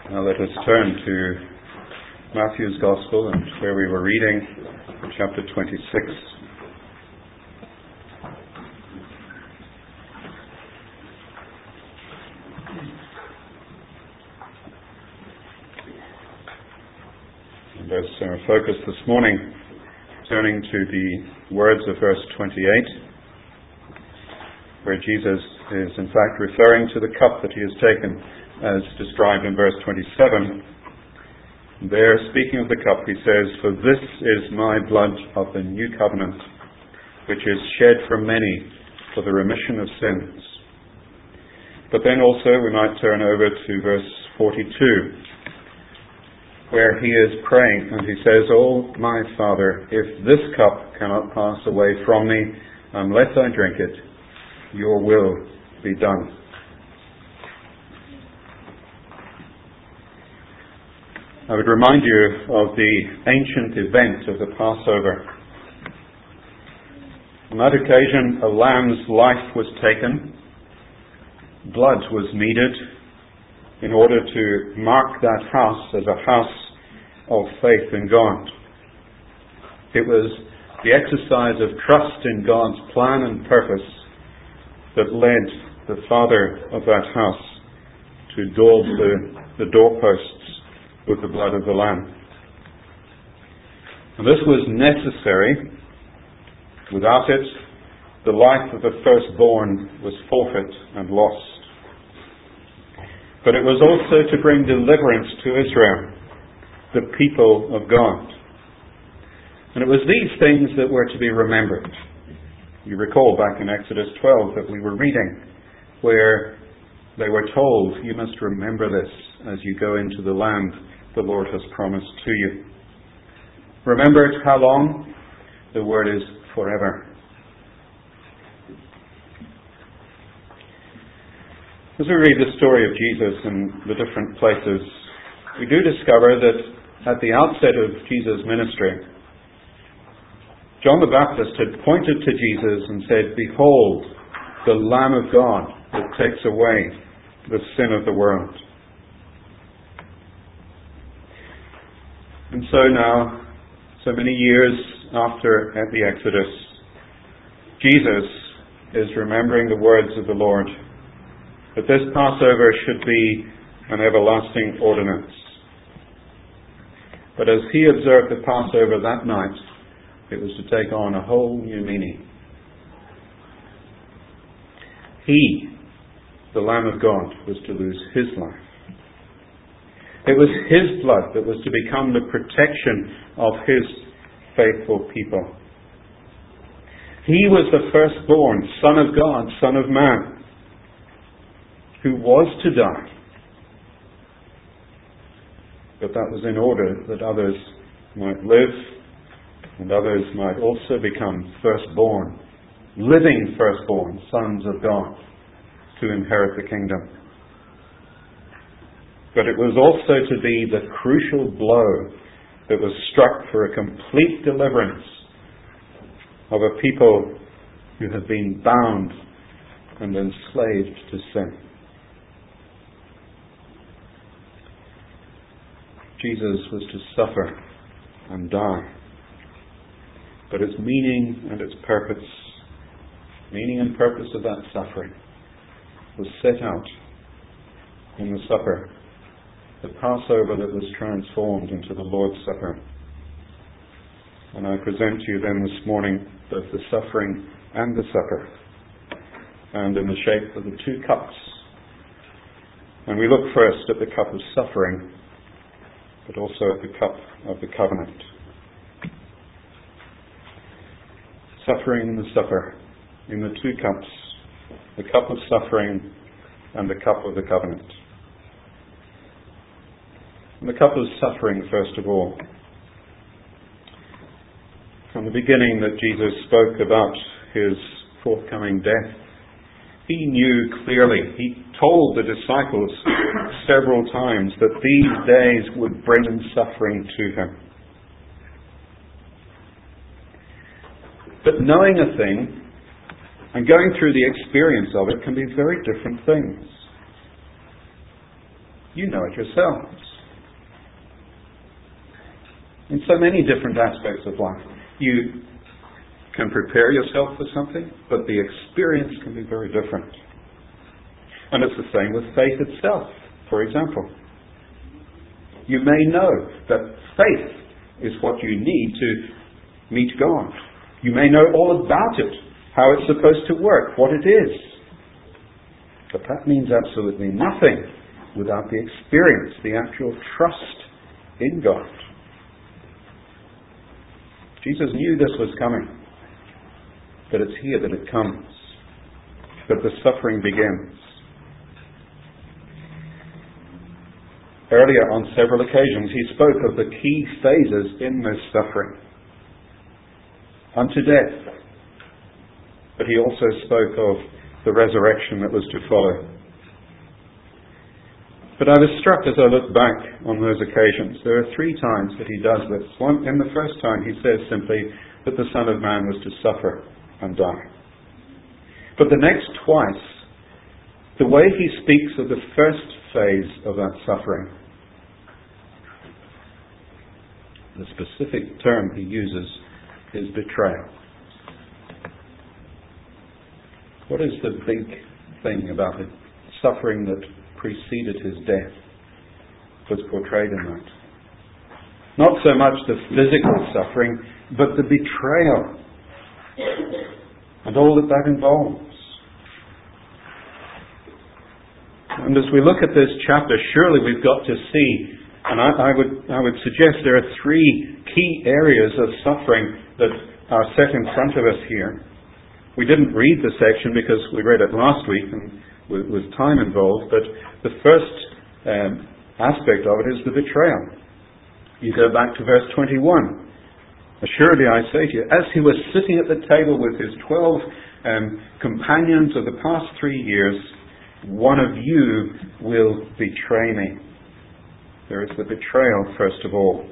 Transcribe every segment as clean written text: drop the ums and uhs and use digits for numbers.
Now let us turn to Matthew's Gospel and where we were reading, chapter 26. And as our focus this morning, turning to the words of verse 28, where Jesus is in fact referring to the cup that he has taken as described in verse 27. There, speaking of the cup, he says, "For this is my blood of the new covenant, which is shed for many for the remission of sins." But then also we might turn over to verse 42, where he is praying, and he says, "Oh, my Father, if this cup cannot pass away from me unless I drink it, your will be done." I would remind you of the ancient event of the Passover. On that occasion, a lamb's life was taken. Blood was needed in order to mark that house as a house of faith in God. It was the exercise of trust in God's plan and purpose that led the father of that house to daub the doorposts with the blood of the lamb. And this was necessary. Without it, the life of the firstborn was forfeit and lost. But it was also to bring deliverance to Israel, the people of God. And it was these things that were to be remembered. You recall back in Exodus 12 that we were reading, where they were told, "You must remember this as you go into the land the Lord has promised to you." Remember it how long? The word is forever. As we read the story of Jesus in the different places, we do discover that at the outset of Jesus' ministry, John the Baptist had pointed to Jesus and said, "Behold, the Lamb of God that takes away the sin of the world." And so now, so many years after the Exodus, Jesus is remembering the words of the Lord, that this Passover should be an everlasting ordinance. But as he observed the Passover that night, it was to take on a whole new meaning. He, the Lamb of God, was to lose his life. It was his blood that was to become the protection of his faithful people. He was the firstborn, Son of God, Son of Man, who was to die. But that was in order that others might live and others might also become firstborn, living firstborn, sons of God, to inherit the kingdom. But it was also to be the crucial blow that was struck for a complete deliverance of a people who had been bound and enslaved to sin. Jesus was to suffer and die. But its meaning and its purpose, meaning and purpose of that suffering, was set out in the supper, the Passover that was transformed into the Lord's Supper. And I present to you then this morning both the suffering and the supper, and in the shape of the two cups. And we look first at the cup of suffering, but also at the cup of the covenant. Suffering and the supper, in the two cups, the cup of suffering and the cup of the covenant. And the cup of suffering, first of all. From the beginning that Jesus spoke about his forthcoming death, he knew clearly, he told the disciples several times that these days would bring suffering to him. But knowing a thing and going through the experience of it can be very different things. You know it yourselves. In so many different aspects of life, you can prepare yourself for something, but the experience can be very different. And it's the same with faith itself, for example. You may know that faith is what you need to meet God. You may know all about it, how it's supposed to work, what it is. But that means absolutely nothing without the experience, the actual trust in God. Jesus knew this was coming, but it's here that it comes, that the suffering begins. Earlier, on several occasions, he spoke of the key phases in this suffering. Unto death. But he also spoke of the resurrection that was to follow. But I was struck as I looked back on those occasions. There are 3 times that he does this. In the first time, he says simply that the Son of Man was to suffer and die. But the next twice, the way he speaks of the first phase of that suffering, the specific term he uses is betrayal. What is the big thing about the suffering that preceded his death was portrayed in that? Not so much the physical suffering, but the betrayal and all that that involves. And as we look at this chapter, surely we've got to see, and I would suggest there are 3 key areas of suffering that are set in front of us here. We didn't read the section because we read it last week and with time involved, but the first aspect of it is the betrayal. You go back to verse 21. Assuredly I say to you, as he was sitting at the table with his 12 companions of the past 3 years, one of you will betray me. There is the betrayal, first of all.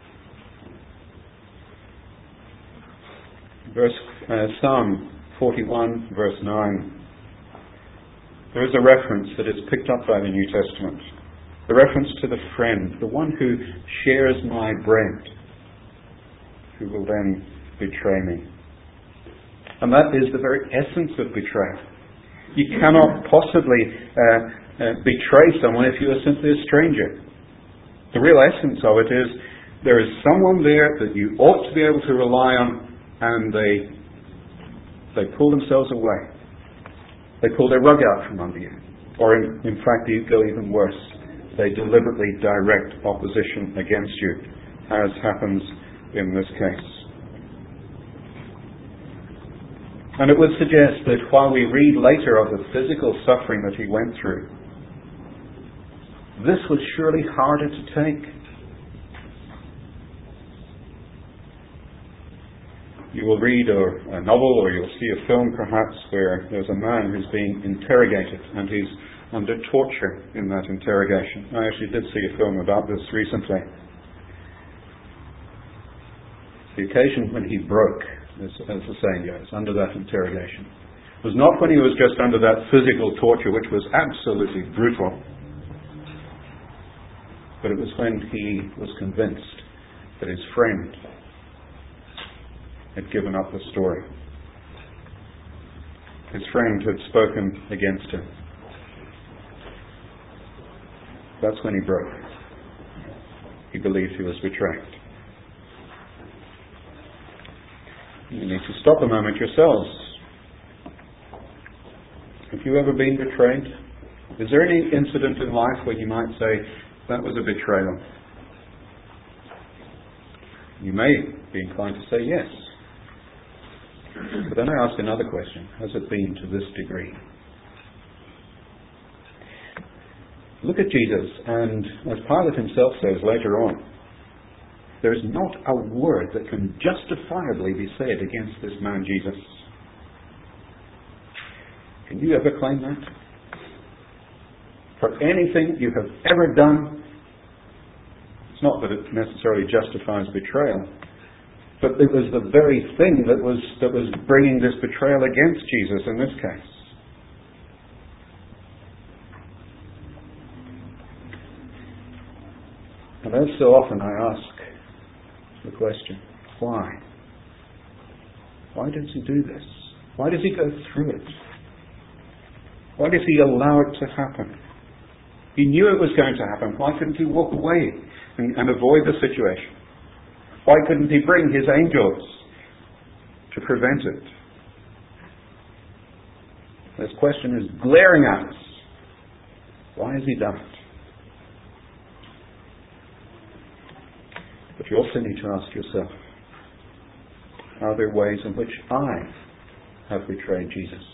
Psalm 41, verse 9. There is a reference that is picked up by the New Testament. The reference to the friend, the one who shares my bread, who will then betray me. And that is the very essence of betrayal. You cannot possibly betray someone if you are simply a stranger. The real essence of it is there is someone there that you ought to be able to rely on, and they pull themselves away. They pull their rug out from under you. Or in fact, you go even worse. They deliberately direct opposition against you, as happens in this case. And it would suggest that while we read later of the physical suffering that he went through, this was surely harder to take. You will read a novel, or you'll see a film perhaps, where there's a man who's being interrogated and he's under torture in that interrogation. I actually did see a film about this recently. The occasion when he broke, as the saying goes, under that interrogation, was not when he was just under that physical torture, which was absolutely brutal, but it was when he was convinced that his friend had given up the story. His friend had spoken against him. That's when he broke. He believed he was betrayed. You need to stop a moment yourselves. Have you ever been betrayed? Is there any incident in life where you might say, that was a betrayal? You may be inclined to say yes. But then I ask another question. Has it been to this degree? Look at Jesus, and as Pilate himself says later on, there is not a word that can justifiably be said against this man Jesus. Can you ever claim that? For anything you have ever done, it's not that it necessarily justifies betrayal, but it was the very thing that was bringing this betrayal against Jesus in this case. And as so often I ask the question, why? Why does he do this? Why does he go through it? Why does he allow it to happen? He knew it was going to happen. Why couldn't he walk away and avoid the situation? Why couldn't he bring his angels to prevent it? This question is glaring at us. Why has he done it? But you also need to ask yourself, are there ways in which I have betrayed Jesus?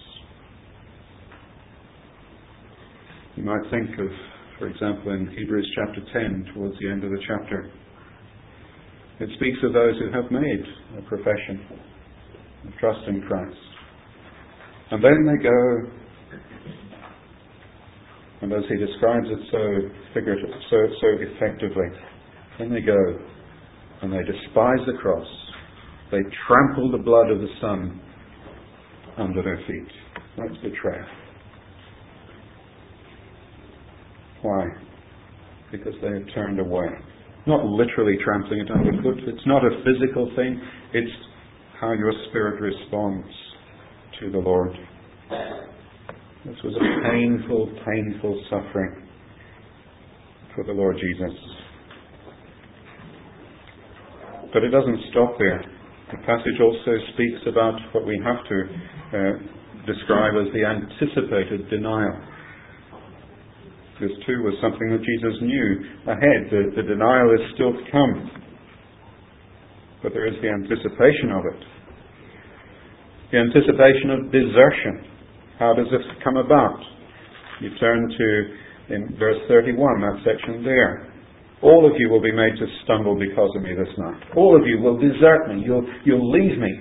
You might think of, for example, in Hebrews chapter 10, towards the end of the chapter, it speaks of those who have made a profession of trust in Christ. And then they go, and as he describes it so figuratively, so effectively, then they go and they despise the cross. They trample the blood of the Son under their feet. That's betrayal. Why? Because they have turned away. Not literally trampling it underfoot. It's not a physical thing. It's how your spirit responds to the Lord. This was a painful, painful suffering for the Lord Jesus. But it doesn't stop there. The passage also speaks about what we have to describe as the anticipated denial. This too was something that Jesus knew ahead. The denial is still to come. But there is the anticipation of it. The anticipation of desertion. How does this come about? You turn to, in verse 31, that section there. All of you will be made to stumble because of me this night. All of you will desert me. You'll leave me.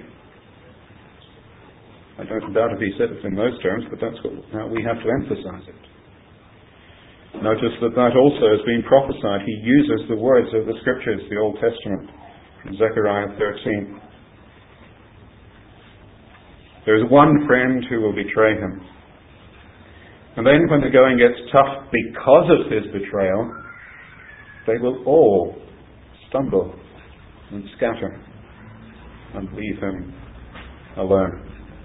I don't doubt if he said it in those terms, but that's how we have to emphasize it. Notice that also has been prophesied. He uses the words of the Scriptures, the Old Testament, from Zechariah 13. There's one friend who will betray him. And then when the going gets tough because of his betrayal, they will all stumble and scatter and leave him alone.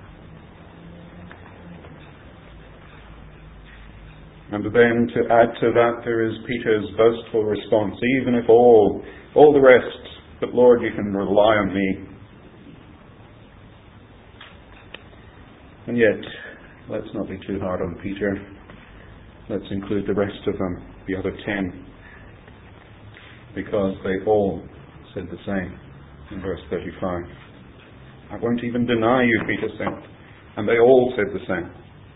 And then to add to that, there is Peter's boastful response. Even if all the rest, but Lord, you can rely on me. And yet, let's not be too hard on Peter. Let's include the rest of them, the other 10. Because they all said the same in verse 35. I won't even deny you, Peter said. And they all said the same.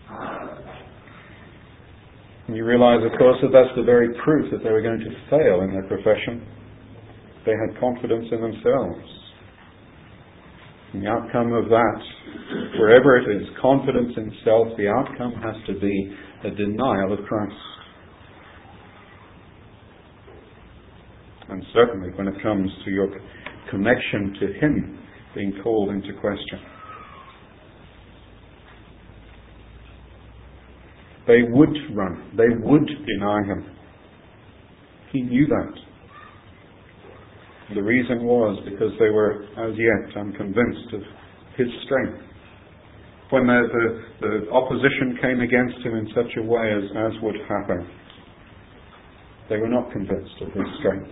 And you realize, of course, that that's the very proof that they were going to fail in their profession. They had confidence in themselves. And the outcome of that, wherever it is, confidence in self, the outcome has to be a denial of Christ. And certainly when it comes to your connection to Him being called into question. They would run. They would deny Him. He knew that. The reason was because they were as yet unconvinced of His strength. When the opposition came against Him in such a way as would happen, they were not convinced of His strength.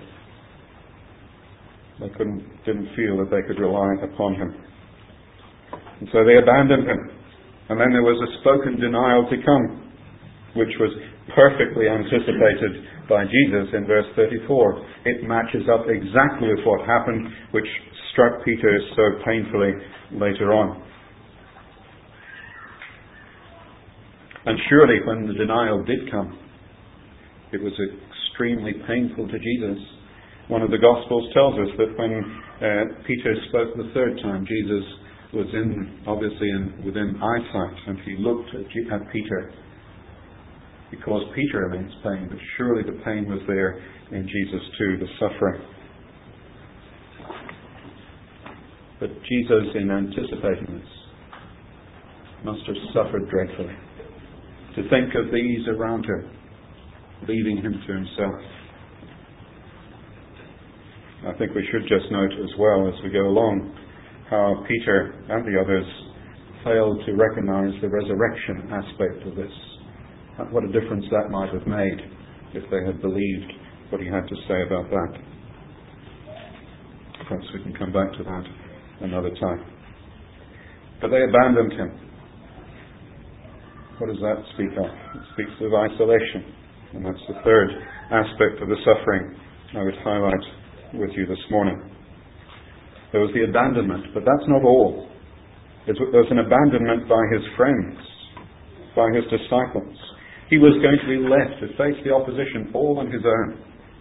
They didn't feel that they could rely upon Him. And so they abandoned Him. And then there was a spoken denial to come, which was perfectly anticipated by Jesus in verse 34. It matches up exactly with what happened, which struck Peter so painfully later on. And surely when the denial did come, it was extremely painful to Jesus. One of the Gospels tells us that when Peter spoke the third time, Jesus was obviously within eyesight, and he looked at Peter. It caused Peter immense pain, but surely the pain was there in Jesus too, the suffering. But Jesus, in anticipating this, must have suffered dreadfully. To think of these around him, leaving him to himself. I think we should just note as well as we go along how Peter and the others failed to recognize the resurrection aspect of this. What a difference that might have made if they had believed what he had to say about that. Perhaps we can come back to that another time. But they abandoned him. What does that speak of? It speaks of isolation. And that's the third aspect of the suffering I would highlight with you this morning. There was the abandonment, but that's not all. There was an abandonment by his friends, by his disciples. He was going to be left to face the opposition all on his own.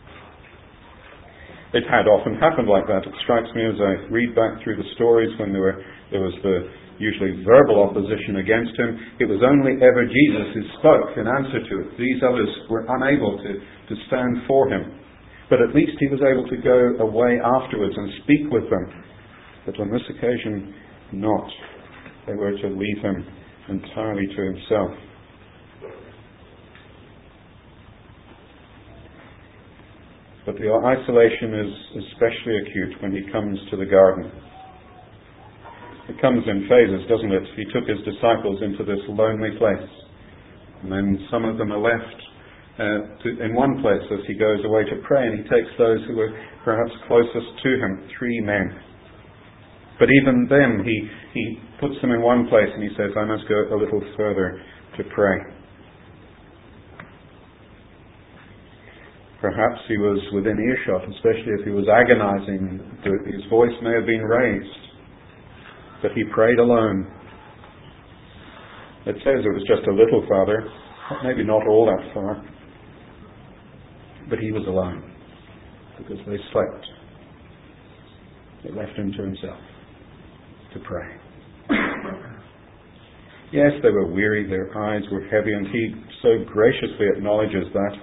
It had often happened like that. It strikes me as I read back through the stories when there was the usually verbal opposition against him. It was only ever Jesus who spoke in answer to it. These others were unable to stand for him. But at least he was able to go away afterwards and speak with them. But on this occasion, not. They were to leave him entirely to himself. But the isolation is especially acute when he comes to the garden. It comes in phases, doesn't it? He took his disciples into this lonely place. And then some of them are left in one place as he goes away to pray, and he takes those who were perhaps closest to him, 3 men. But even then, he puts them in one place and he says, I must go a little further to pray. Perhaps he was within earshot, especially if he was agonizing. His voice may have been raised. But he prayed alone. It says it was just a little farther, maybe not all that far. But he was alone, because they slept. They left him to himself to pray. Yes, they were weary, their eyes were heavy, and he so graciously acknowledges that.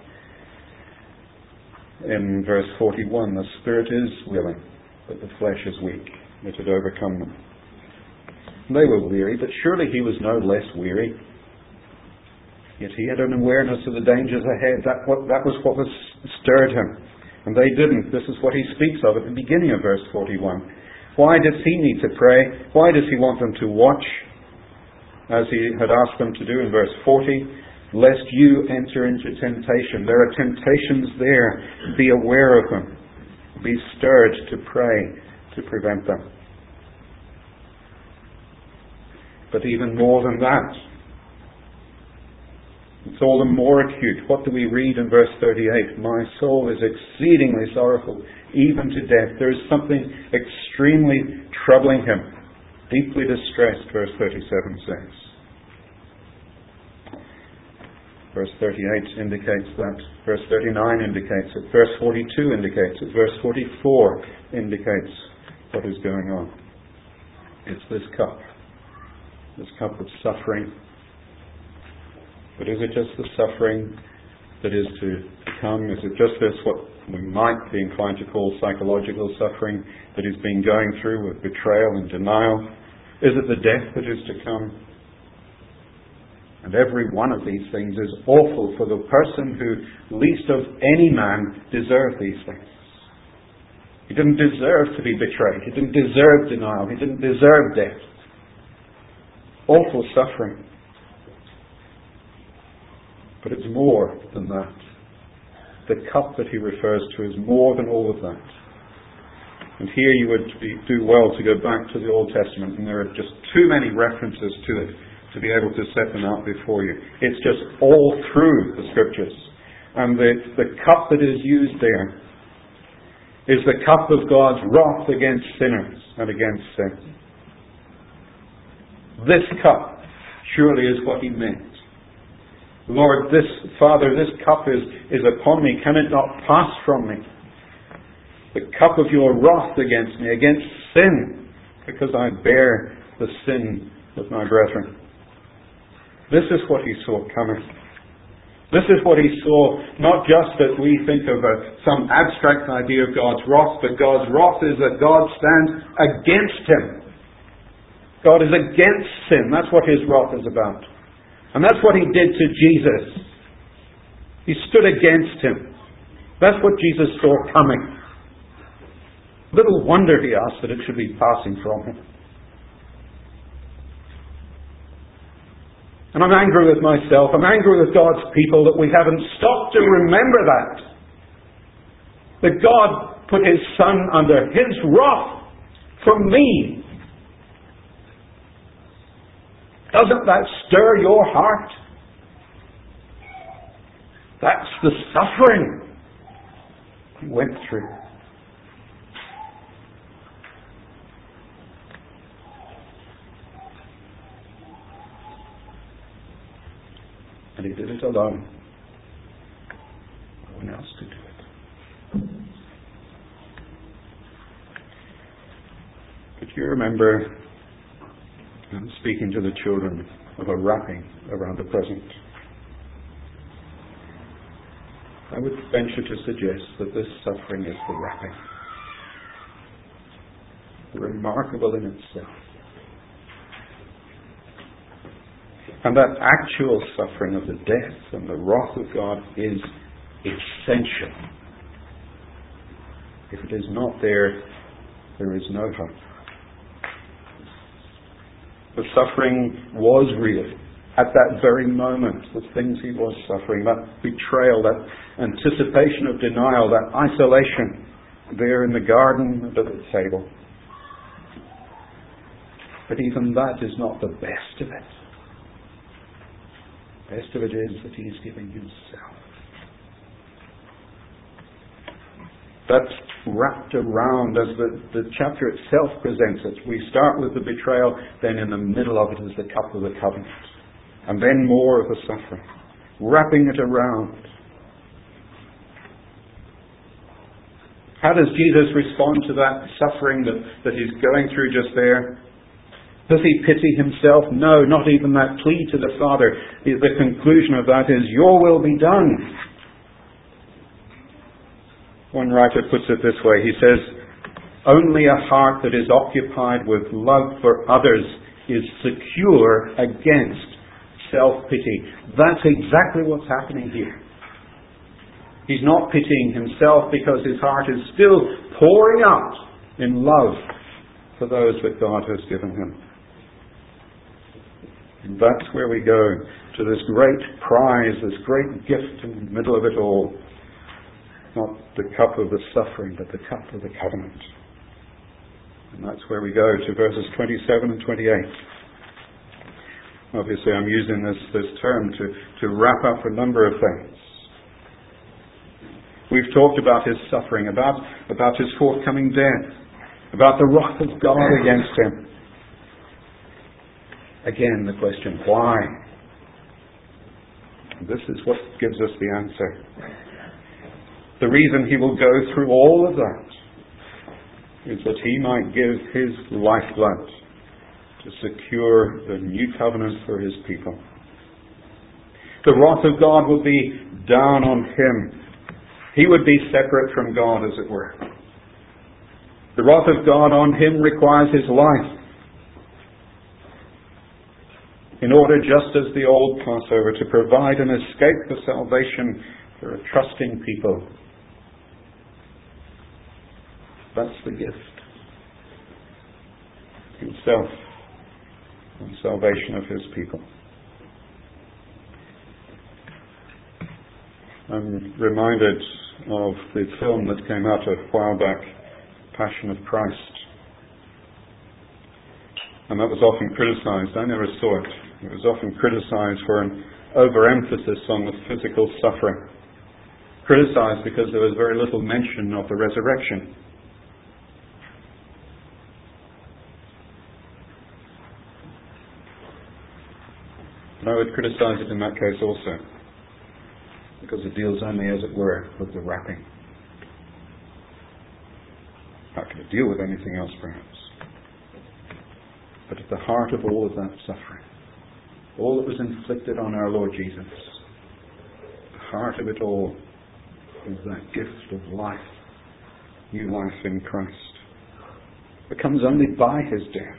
In verse 41, the spirit is willing, but the flesh is weak. It had overcome them. They were weary, but surely he was no less weary. Yet he had an awareness of the dangers ahead. That was what stirred him. And they didn't. This is what he speaks of at the beginning of verse 41. Why does he need to pray? Why does he want them to watch, as he had asked them to do in verse 40? Lest you enter into temptation. There are temptations there. Be aware of them. Be stirred to pray to prevent them. But even more than that, it's all the more acute. What do we read in verse 38? My soul is exceedingly sorrowful, even to death. There is something extremely troubling him. Deeply distressed, verse 37 says. Verse 38 indicates that. Verse 39 indicates it. Verse 42 indicates it. Verse 44 indicates what is going on. It's this cup of suffering. But is it just the suffering that is to come? Is it just this, what we might be inclined to call psychological suffering, that he's been going through with betrayal and denial? Is it the death that is to come? And every one of these things is awful for the person who, least of any man, deserved these things. He didn't deserve to be betrayed. He didn't deserve denial. He didn't deserve death. Awful suffering. But it's more than that. The cup that he refers to is more than all of that. And here you would do well to go back to the Old Testament, and there are just too many references to it to be able to set them out before you. It's just all through the Scriptures. And the cup that is used there is the cup of God's wrath against sinners and against sin. This cup surely is what he meant. Lord, Father, this cup is upon me. Can it not pass from me? The cup of your wrath against me, against sin, because I bear the sin of my brethren. This is what he saw coming. This is what he saw, not just that we think of some abstract idea of God's wrath, but God's wrath is that God stands against him. God is against sin. That's what his wrath is about. And that's what he did to Jesus. He stood against him. That's what Jesus saw coming. Little wonder, he asks, that it should be passing from him. And I'm angry with myself, I'm angry with God's people that we haven't stopped to remember that God put His Son under His wrath for me. Doesn't that stir your heart? That's the suffering He went through. And He did it alone. No one else could do it. But you remember, I'm speaking to the children, of a wrapping around the present. I would venture to suggest that this suffering is the wrapping. Remarkable in itself. And that actual suffering of the death and the wrath of God is essential. If it is not there, there is no hope. The suffering was real. At that very moment, the things He was suffering, that betrayal, that anticipation of denial, that isolation there in the garden and at the table. But even that is not the best of it. The best of it is that He is giving Himself. That's wrapped around as the chapter itself presents it. We start with the betrayal, then in the middle of it is the cup of the covenant. And then more of the suffering. Wrapping it around. How does Jesus respond to that suffering that He's going through just there? Does He pity Himself? No, not even that plea to the Father. The conclusion of that is, your will be done. One writer puts it this way. He says, only a heart that is occupied with love for others is secure against self-pity. That's exactly what's happening here. He's not pitying Himself because His heart is still pouring out in love for those that God has given Him. And that's where we go to this great prize, this great gift in the middle of it all. Not the cup of the suffering, but the cup of the covenant. And that's where we go to verses 27 and 28. Obviously, I'm using this term to wrap up a number of things. We've talked about His suffering, about His forthcoming death, about the wrath of God against Him. Again, the question, why? This is what gives us the answer. The reason He will go through all of that is that He might give His lifeblood to secure the new covenant for His people. The wrath of God will be down on Him. He would be separate from God, as it were. The wrath of God on Him requires His life. In order, just as the old Passover, to provide an escape for salvation for a trusting people. That's the gift. Himself and salvation of His people. I'm reminded of the film that came out a while back, Passion of Christ. And that was often criticized. I never saw it. It was often criticized for an overemphasis on the physical suffering. Criticized because there was very little mention of the resurrection. And I would criticize it in that case also, because it deals only, as it were, with the wrapping. How can it deal with anything else, perhaps? But at the heart of all of that suffering, all that was inflicted on our Lord Jesus, the heart of it all is that gift of life, new life in Christ. It comes only by His death.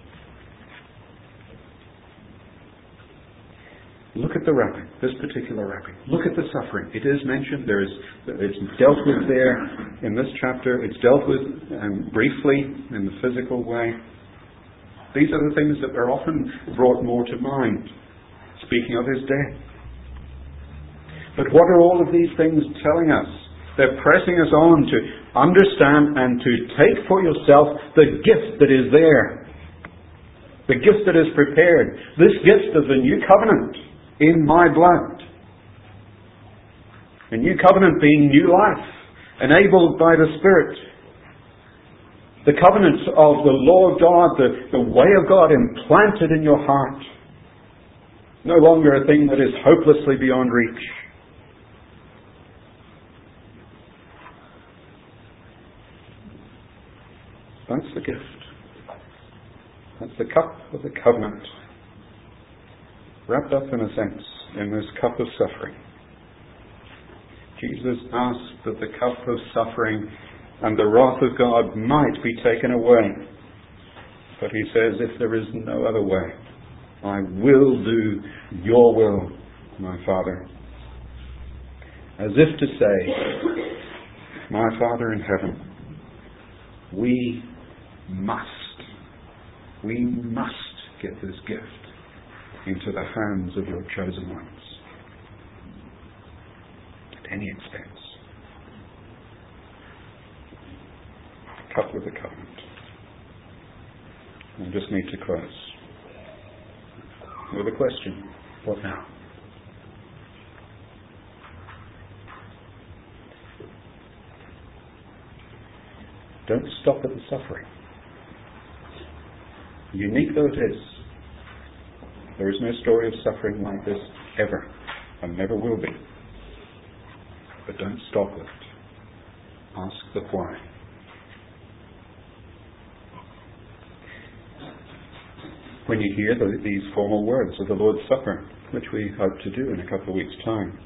Look at the wrapping, this particular wrapping. Look at the suffering. It is mentioned, it's dealt with there. in this chapter. It's dealt with briefly in the physical way. These are the things that are often brought more to mind, speaking of his death. But what are all of these things telling us? They're pressing us on to understand and to take for yourself the gift that is there. The gift that is prepared. This gift of the new covenant in my blood. A new covenant being new life, enabled by the Spirit. The covenant of the law of God, the way of God implanted in your heart. No longer a thing that is hopelessly beyond reach. That's the gift. That's the cup of the covenant. Wrapped up, in a sense, in this cup of suffering. Jesus asked that the cup of suffering and the wrath of God might be taken away. But he says, if there is no other way, I will do your will, my Father. As if to say, my Father in heaven, we must get this gift into the hands of your chosen ones. At any expense. Cup of the covenant. I just need to close with a question. What now? Don't stop at the suffering. Unique though it is, there is no story of suffering like this ever, and never will be. But don't stop with it. Ask the why. When you hear these formal words of the Lord's Supper, which we hope to do in a couple of weeks' time,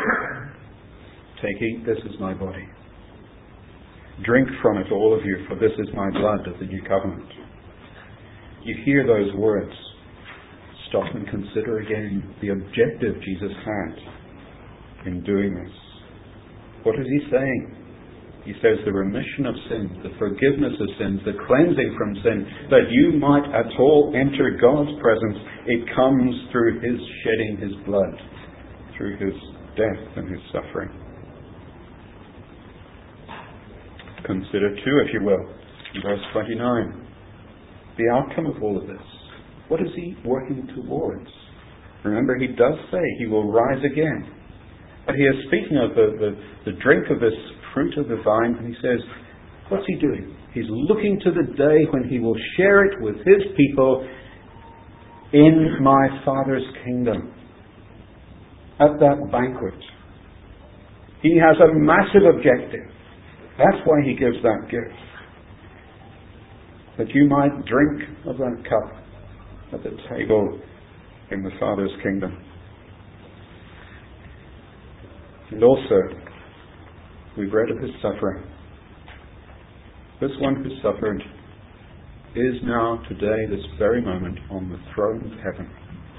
take, eat, this is my body. Drink from it, all of you, for this is my blood of the new covenant. You hear those words, stop and consider again the objective Jesus had in doing this. What is he saying? He says the remission of sins, the forgiveness of sins, the cleansing from sin, that you might at all enter God's presence, it comes through his shedding his blood, through his death and his suffering. Consider too, if you will, in verse 29, the outcome of all of this. What is he working towards? Remember, he does say he will rise again. But he is speaking of the drink of this fruit of the vine, and he says, what's he doing? He's looking to the day when he will share it with his people in my Father's kingdom. At that banquet. He has a massive objective. That's why he gives that gift. That you might drink of that cup at the table in the Father's kingdom. And also, we've read of his suffering. This one who suffered is now, today, this very moment, on the throne of heaven.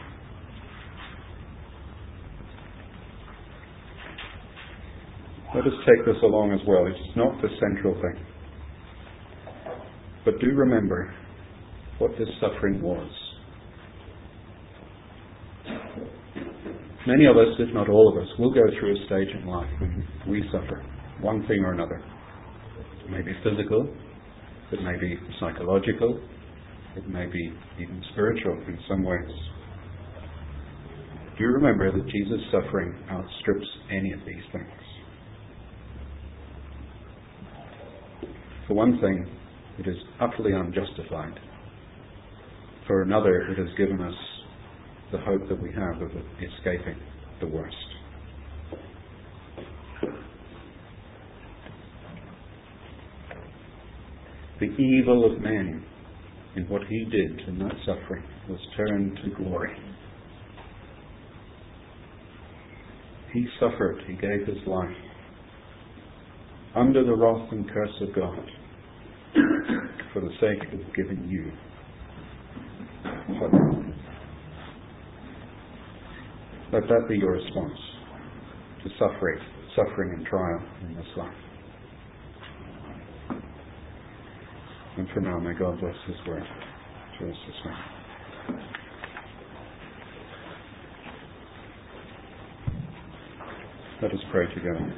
Let us take this along as well. It's not the central thing. But do remember what this suffering was. Many of us, if not all of us, will go through a stage in life when we suffer one thing or another. It may be physical, it may be psychological, it may be even spiritual in some ways. Do remember that Jesus' suffering outstrips any of these things. For one thing, it is utterly unjustified. For another, it has given us the hope that we have of escaping the worst. The evil of man in what he did in that suffering was turned to glory. He suffered, he gave his life under the wrath and curse of God for the sake of giving you hope. Let that be your response to suffering and trial in this life. And for now, may God bless His word to us this morning. Let us pray together.